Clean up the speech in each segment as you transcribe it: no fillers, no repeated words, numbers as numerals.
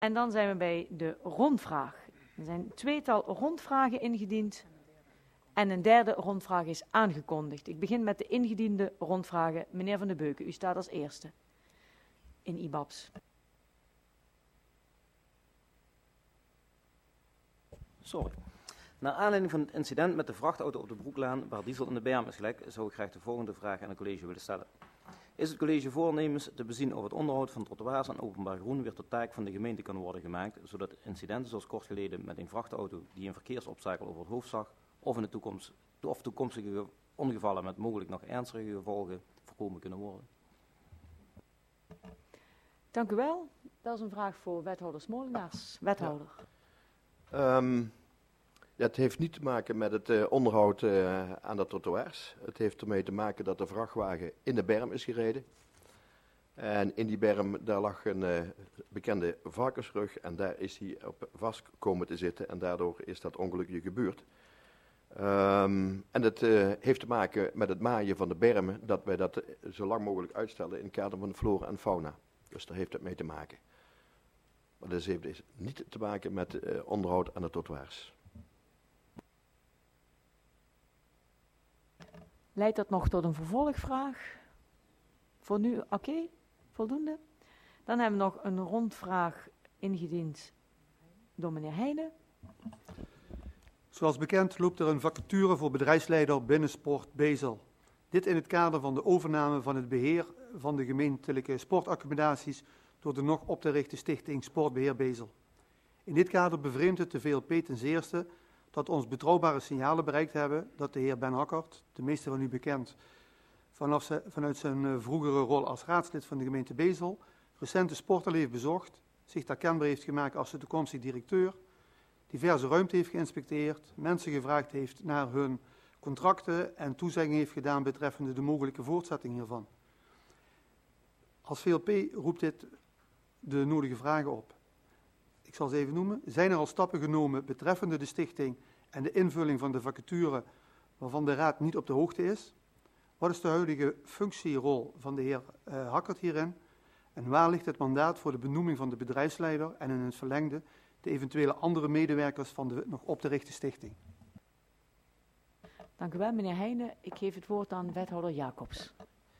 En dan zijn we bij de rondvraag. Er zijn een tweetal rondvragen ingediend en een derde rondvraag is aangekondigd. Ik begin met de ingediende rondvragen. Meneer Van de Beuken, u staat als eerste in IBABS. Sorry. Naar aanleiding van het incident met de vrachtauto op de Broeklaan, waar diesel in de berm is gelekt, zou ik graag de volgende vraag aan het college willen stellen. Is het college voornemens te bezien of het onderhoud van trottoirs en openbaar groen weer tot taak van de gemeente kan worden gemaakt, zodat incidenten zoals kort geleden met een vrachtauto die een verkeersobstakel over het hoofd zag, of in de toekomst, of toekomstige ongevallen met mogelijk nog ernstige gevolgen voorkomen kunnen worden? Dank u wel. Dat is een vraag voor wethouder Smolenaars. Wethouder. Ja, het heeft niet te maken met het onderhoud aan de trottoirs. Het heeft ermee te maken dat de vrachtwagen in de berm is gereden. En in die berm, daar lag een bekende varkensrug en daar is hij op vast komen te zitten en daardoor is dat ongelukje gebeurd. En het heeft te maken met het maaien van de bermen, dat wij dat zo lang mogelijk uitstellen in het kader van de flora en fauna. Dus daar heeft het mee te maken. Maar dat heeft dus niet te maken met onderhoud aan de trottoirs. Leidt dat nog tot een vervolgvraag? Voor nu oké, voldoende. Dan hebben we nog een rondvraag ingediend door meneer Heijnen. Zoals bekend loopt er een vacature voor bedrijfsleider Binnensport Bezel. Dit in het kader van de overname van het beheer van de gemeentelijke sportaccommodaties door de nog op te richten stichting Sportbeheer Bezel. In dit kader bevreemdt het de VLP ten zeerste dat ons betrouwbare signalen bereikt hebben dat de heer Ben Hakkert, de meeste van u bekend, vanuit zijn vroegere rol als raadslid van de gemeente Bezel, recent de sporthal heeft bezocht, zich daar kenbaar heeft gemaakt als de toekomstige directeur, diverse ruimte heeft geïnspecteerd, mensen gevraagd heeft naar hun contracten en toezeggingen heeft gedaan betreffende de mogelijke voortzetting hiervan. Als VLP roept dit de nodige vragen op. Ik zal ze even noemen. Zijn er al stappen genomen betreffende de stichting en de invulling van de vacature waarvan de raad niet op de hoogte is? Wat is de huidige functierol van de heer Hakkert hierin? En waar ligt het mandaat voor de benoeming van de bedrijfsleider en in het verlengde de eventuele andere medewerkers van de nog op te richten stichting? Dank u wel, meneer Heijnen. Ik geef het woord aan wethouder Jacobs.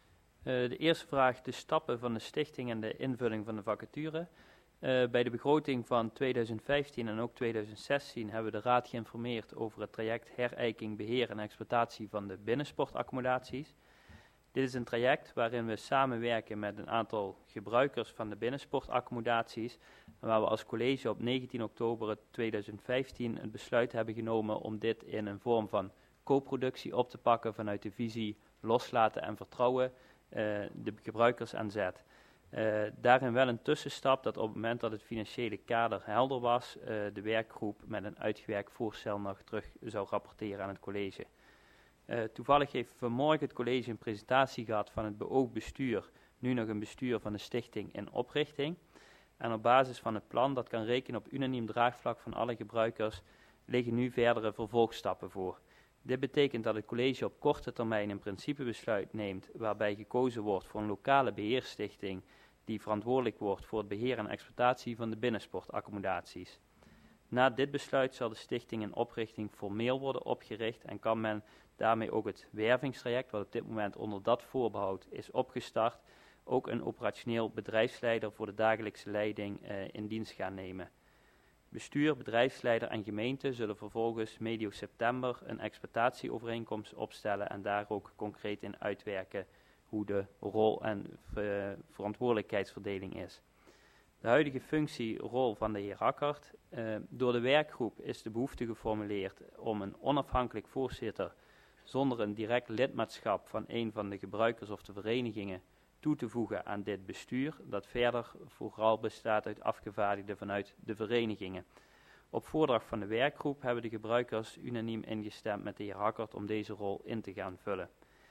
De eerste vraag, de stappen van de stichting en de invulling van de vacature. Bij de begroting van 2015 en ook 2016 hebben we de Raad geïnformeerd over het traject herijking, beheer en exploitatie van de binnensportaccommodaties. Dit is een traject waarin we samenwerken met een aantal gebruikers van de binnensportaccommodaties en waar we als college op 19 oktober 2015 het besluit hebben genomen om dit in een vorm van co-productie op te pakken vanuit de visie loslaten en vertrouwen, de gebruikers aan zet. Daarin wel een tussenstap dat op het moment dat het financiële kader helder was, de werkgroep met een uitgewerkt voorstel nog terug zou rapporteren aan het college. Toevallig heeft vanmorgen het college een presentatie gehad van het beoogd bestuur, nu nog een bestuur van de stichting in oprichting. En op basis van het plan, dat kan rekenen op unaniem draagvlak van alle gebruikers, liggen nu verdere vervolgstappen voor. Dit betekent dat het college op korte termijn een principebesluit neemt waarbij gekozen wordt voor een lokale beheerstichting die verantwoordelijk wordt voor het beheer en exploitatie van de binnensportaccommodaties. Na dit besluit zal de stichting in oprichting formeel worden opgericht en kan men daarmee ook het wervingstraject, wat op dit moment onder dat voorbehoud is opgestart, ook een operationeel bedrijfsleider voor de dagelijkse leiding in dienst gaan nemen. Bestuur, bedrijfsleider en gemeente zullen vervolgens medio september een exploitatieovereenkomst opstellen en daar ook concreet in uitwerken hoe de rol- en verantwoordelijkheidsverdeling is. De huidige functierol van de heer Hakkert. Door de werkgroep is de behoefte geformuleerd om een onafhankelijk voorzitter zonder een direct lidmaatschap van een van de gebruikers of de verenigingen toe te voegen aan dit bestuur, dat verder vooral bestaat uit afgevaardigden vanuit de verenigingen. Op voordracht van de werkgroep hebben de gebruikers unaniem ingestemd met de heer Hakkert om deze rol in te gaan vullen.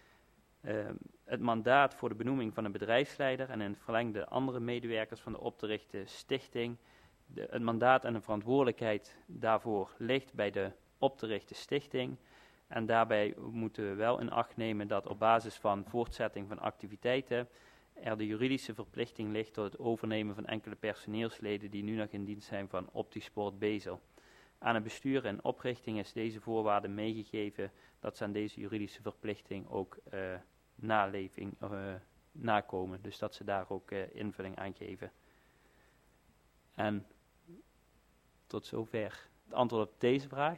Het mandaat voor de benoeming van een bedrijfsleider en in het verlengde andere medewerkers van de op te richten stichting. Het mandaat en de verantwoordelijkheid daarvoor ligt bij de op te richten stichting. En daarbij moeten we wel in acht nemen dat op basis van voortzetting van activiteiten er de juridische verplichting ligt tot het overnemen van enkele personeelsleden die nu nog in dienst zijn van Optisport Bezel. Aan het bestuur en oprichting is deze voorwaarde meegegeven dat ze aan deze juridische verplichting ook nakomen. Dus dat ze daar ook invulling aan geven. En tot zover het antwoord op deze vraag.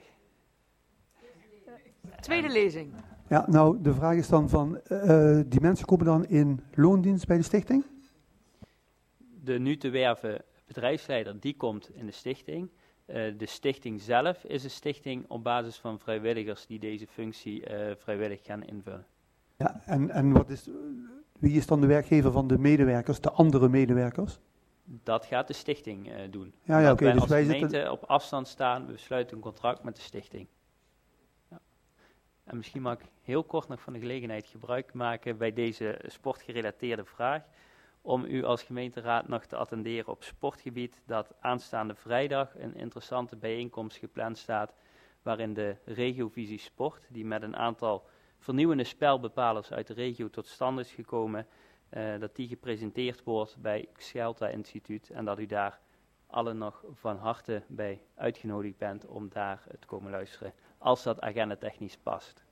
Tweede lezing. Ja, nou, de vraag is dan van, die mensen komen dan in loondienst bij de stichting? De nu te werven bedrijfsleider, die komt in de stichting. De stichting zelf is een stichting op basis van vrijwilligers die deze functie vrijwillig gaan invullen. Ja, en wie is dan de werkgever van de medewerkers, de andere medewerkers? Dat gaat de stichting doen. Ja, oké. Wij Dus als wij gemeente zitten... op afstand staan, we sluiten een contract met de stichting. Ja. En misschien mag ik heel kort nog van de gelegenheid gebruik maken bij deze sportgerelateerde vraag, om u als gemeenteraad nog te attenderen op sportgebied dat aanstaande vrijdag een interessante bijeenkomst gepland staat, waarin de regiovisie sport, die met een aantal vernieuwende spelbepalers uit de regio tot stand is gekomen, dat die gepresenteerd wordt bij Schelta Instituut en dat u daar allen nog van harte bij uitgenodigd bent om daar te komen luisteren, als dat agendatechnisch past.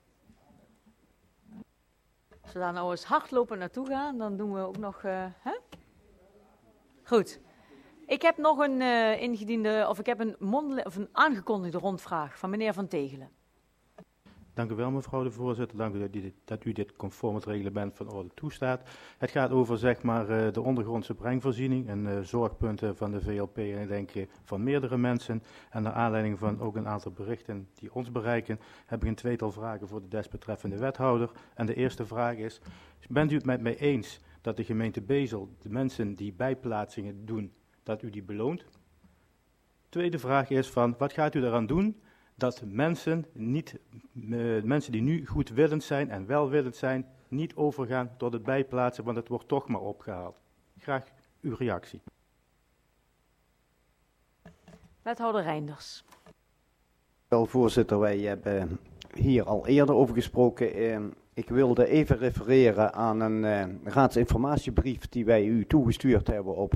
Als we daar nou eens hardlopen naartoe gaan, dan doen we ook nog... Hè? Goed. Ik heb nog een een aangekondigde rondvraag van meneer Van Tegelen. Dank u wel, mevrouw de voorzitter. Dank u dat u dit conform het reglement van orde toestaat. Het gaat over zeg maar, de ondergrondse brengvoorziening en zorgpunten van de VLP en ik denk van meerdere mensen. En naar aanleiding van ook een aantal berichten die ons bereiken, heb ik een tweetal vragen voor de desbetreffende wethouder. En de eerste vraag is, bent u het met mij eens dat de gemeente Bezel de mensen die bijplaatsingen doen, dat u die beloont? Tweede vraag is van, wat gaat u eraan doen dat mensen die nu goedwillend zijn en welwillend zijn, niet overgaan tot het bijplaatsen, want het wordt toch maar opgehaald. Graag uw reactie. Wethouder Reinders. Wel, voorzitter, wij hebben hier al eerder over gesproken. Ik wilde even refereren aan een raadsinformatiebrief die wij u toegestuurd hebben op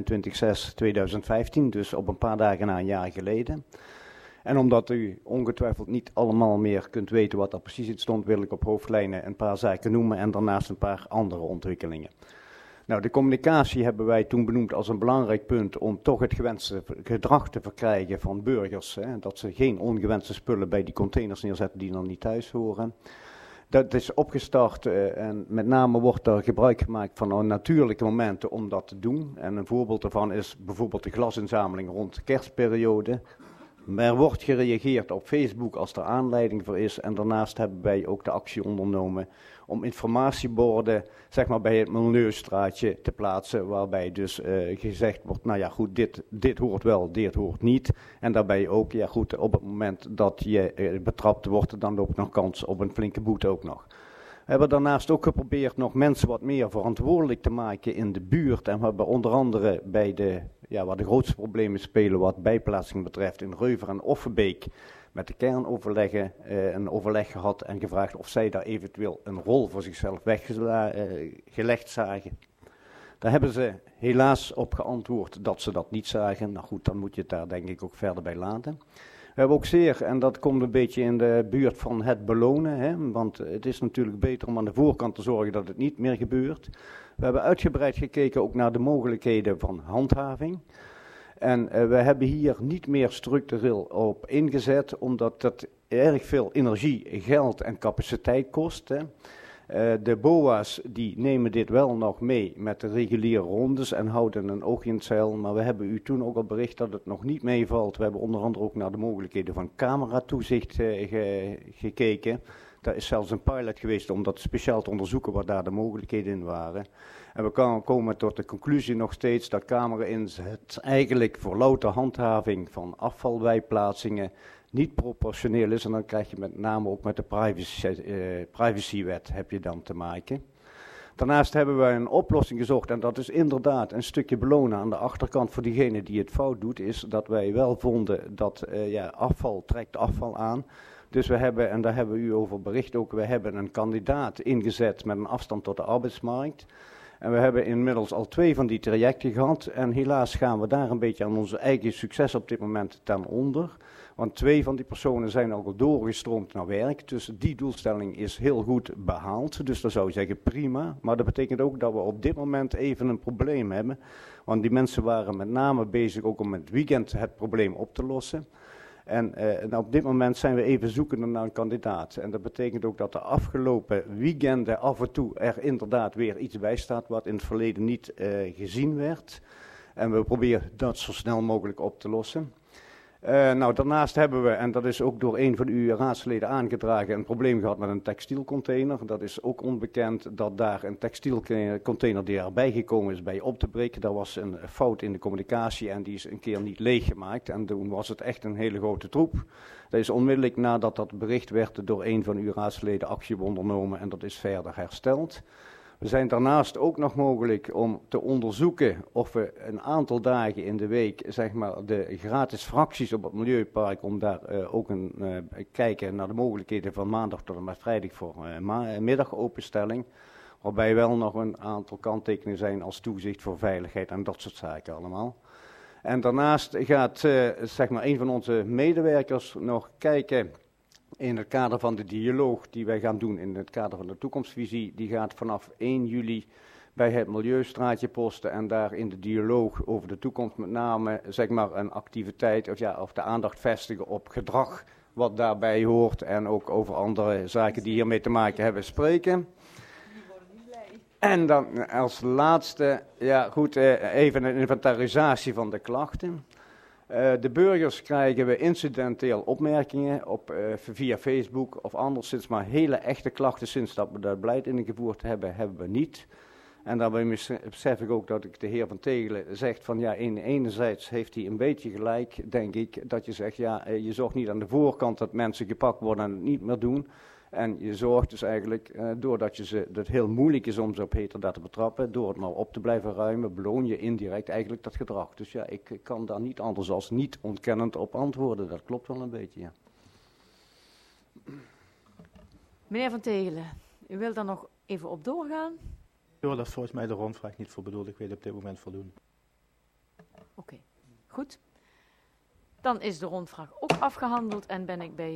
29/6/2015, dus op een paar dagen na een jaar geleden. En omdat u ongetwijfeld niet allemaal meer kunt weten wat er precies in stond, wil ik op hoofdlijnen een paar zaken noemen en daarnaast een paar andere ontwikkelingen. Nou, de communicatie hebben wij toen benoemd als een belangrijk punt om toch het gewenste gedrag te verkrijgen van burgers. Hè, dat ze geen ongewenste spullen bij die containers neerzetten die dan niet thuis horen. Dat is opgestart en met name wordt er gebruik gemaakt van natuurlijke momenten om dat te doen. En een voorbeeld daarvan is bijvoorbeeld de glasinzameling rond de kerstperiode. Er wordt gereageerd op Facebook als er aanleiding voor is. En daarnaast hebben wij ook de actie ondernomen om informatieborden zeg maar, bij het Milieuststraatje te plaatsen. Waarbij dus gezegd wordt, nou ja goed, dit hoort wel, dit hoort niet. En daarbij ook, ja goed, op het moment dat je betrapt wordt, dan loopt nog kans op een flinke boete ook nog. We hebben daarnaast ook geprobeerd nog mensen wat meer verantwoordelijk te maken in de buurt. En we hebben onder andere bij waar de grootste problemen spelen wat bijplaatsing betreft in Reuver en Offenbeek met de kernoverleggen een overleg gehad en gevraagd of zij daar eventueel een rol voor zichzelf weggelegd zagen. Daar hebben ze helaas op geantwoord dat ze dat niet zagen. Nou goed, dan moet je het daar denk ik ook verder bij laten. We hebben ook zeer, en dat komt een beetje in de buurt van het belonen, hè, want het is natuurlijk beter om aan de voorkant te zorgen dat het niet meer gebeurt. We hebben uitgebreid gekeken ook naar de mogelijkheden van handhaving. En we hebben hier niet meer structureel op ingezet, omdat dat erg veel energie, geld en capaciteit kost. Hè. De BOA's die nemen dit wel nog mee met de reguliere rondes en houden een oog in het zeil. Maar we hebben u toen ook al bericht dat het nog niet meevalt. We hebben onder andere ook naar de mogelijkheden van cameratoezicht gekeken. Daar is zelfs een pilot geweest om dat speciaal te onderzoeken wat daar de mogelijkheden in waren. En we komen tot de conclusie nog steeds dat camera-inzet eigenlijk voor louter handhaving van afvalbijplaatsingen niet proportioneel is. En dan krijg je met name ook met de privacywet heb je dan te maken. Daarnaast hebben we een oplossing gezocht en dat is inderdaad een stukje belonen aan de achterkant voor diegene die het fout doet. Is dat wij wel vonden dat afval trekt afval aan. Dus we hebben, en daar hebben we u over bericht ook, we hebben een kandidaat ingezet met een afstand tot de arbeidsmarkt. En we hebben inmiddels al 2 van die trajecten gehad. En helaas gaan we daar een beetje aan onze eigen succes op dit moment ten onder. Want 2 van die personen zijn al doorgestroomd naar werk. Dus die doelstelling is heel goed behaald. Dus dat zou ik zeggen prima. Maar dat betekent ook dat we op dit moment even een probleem hebben. Want die mensen waren met name bezig ook om het weekend het probleem op te lossen. En op dit moment zijn we even zoekende naar een kandidaat. En dat betekent ook dat de afgelopen weekenden af en toe er inderdaad weer iets bij staat wat in het verleden niet gezien werd. En we proberen dat zo snel mogelijk op te lossen. Daarnaast hebben we, en dat is ook door een van uw raadsleden aangedragen, een probleem gehad met een textielcontainer. Dat is ook onbekend dat daar een textielcontainer die erbij gekomen is bij op te breken. Dat was een fout in de communicatie en die is een keer niet leeggemaakt. En toen was het echt een hele grote troep. Dat is onmiddellijk nadat dat bericht werd door een van uw raadsleden actie ondernomen en dat is verder hersteld. We zijn daarnaast ook nog mogelijk om te onderzoeken of we een aantal dagen in de week, zeg maar, de gratis fracties op het Milieupark, om daar ook kijken naar de mogelijkheden van maandag tot en met vrijdag voor middagopenstelling. Waarbij wel nog een aantal kanttekeningen zijn als toezicht voor veiligheid en dat soort zaken allemaal. En daarnaast gaat zeg maar een van onze medewerkers nog kijken in het kader van de dialoog die wij gaan doen in het kader van de toekomstvisie. Die gaat vanaf 1 juli bij het Milieustraatje posten en daar in de dialoog over de toekomst met name zeg maar een activiteit of de aandacht vestigen op gedrag wat daarbij hoort en ook over andere zaken die hiermee te maken hebben spreken. En dan als laatste, even een inventarisatie van de klachten. De burgers krijgen we incidenteel opmerkingen via Facebook of anderszins, maar hele echte klachten sinds dat we dat beleid ingevoerd hebben, hebben we niet. En daarbij besef ik ook dat ik de heer Van Tegelen zegt van enerzijds heeft hij een beetje gelijk, denk ik, dat je zegt je zorgt niet aan de voorkant dat mensen gepakt worden en het niet meer doen. En je zorgt dus eigenlijk, doordat het heel moeilijk is om ze op heterdaad te betrappen, door het maar op te blijven ruimen, beloon je indirect eigenlijk dat gedrag. Dus ik kan daar niet anders als niet ontkennend op antwoorden. Dat klopt wel een beetje, ja. Meneer Van Tegelen, u wilt daar nog even op doorgaan? Ja, dat is volgens mij de rondvraag niet voor bedoeld. Ik weet op dit moment voldoende. Oké, goed. Dan is de rondvraag ook afgehandeld en ben ik bij